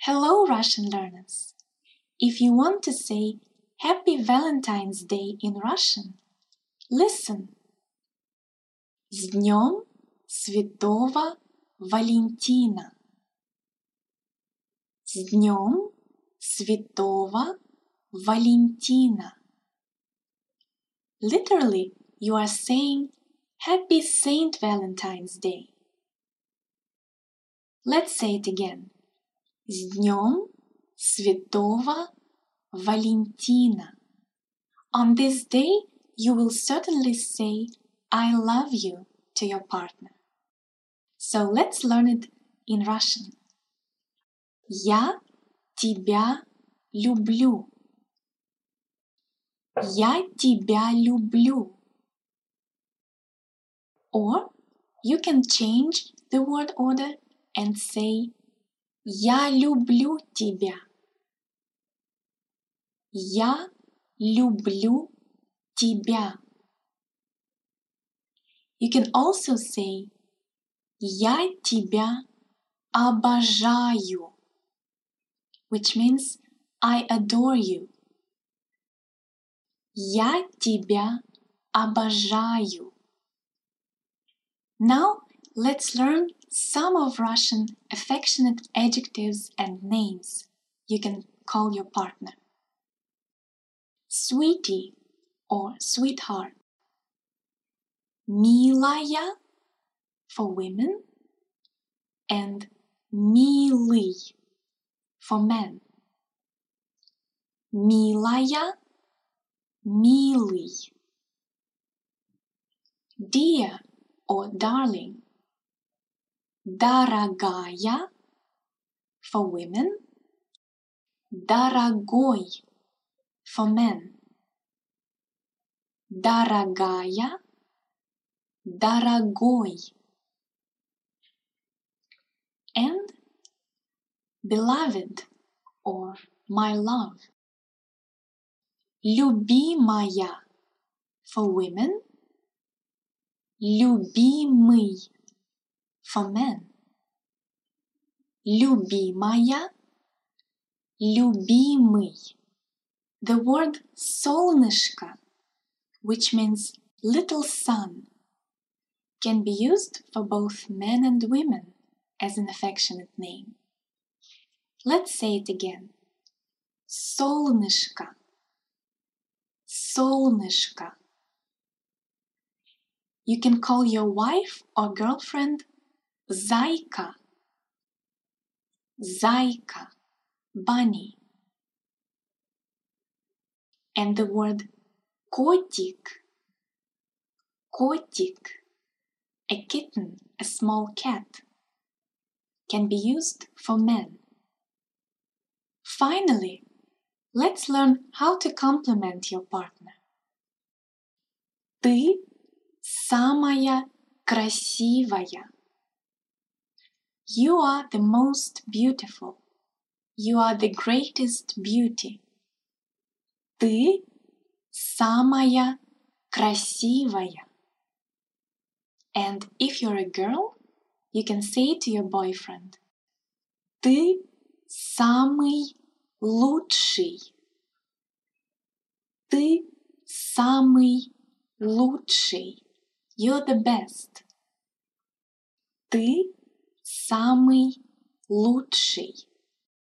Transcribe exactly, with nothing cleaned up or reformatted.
Hello, Russian learners! If you want to say Happy Valentine's Day in Russian, listen. С днем Святого Валентина. С днем Святого Валентина. Literally, you are saying Happy Saint Valentine's Day. Let's say it again. С днем Святого Валентина. On this day, you will certainly say I love you to your partner. So let's learn it in Russian. Я тебя люблю. Я тебя люблю. Or you can change the word order and say Я люблю тебя. Я люблю тебя. You can also say Я тебя обожаю, which means I adore you. Я тебя обожаю. Now let's learn some of Russian affectionate adjectives and names you can call your partner. Sweetie or sweetheart. Милая for women and милый for men. Милая, милый. Dear or darling. Дорогая for women, дорогой for men. Дорогая, дорогой. And beloved or my love. Любимая for women, любимый for men. Любимая, любимый. The word солнышко, which means little sun, can be used for both men and women as an affectionate name. Let's say it again. Солнышко, солнышко. You can call your wife or girlfriend Зайка, Зайка, bunny. And the word котик, котик, a kitten, a small cat, can be used for men. Finally, let's learn how to compliment your partner. Ты самая красивая. You are the most beautiful. You are the greatest beauty. Ты самая красивая. And if you're a girl, you can say to your boyfriend, Ты самый лучший. Ты самый лучший. You're the best. Ты самый лучший.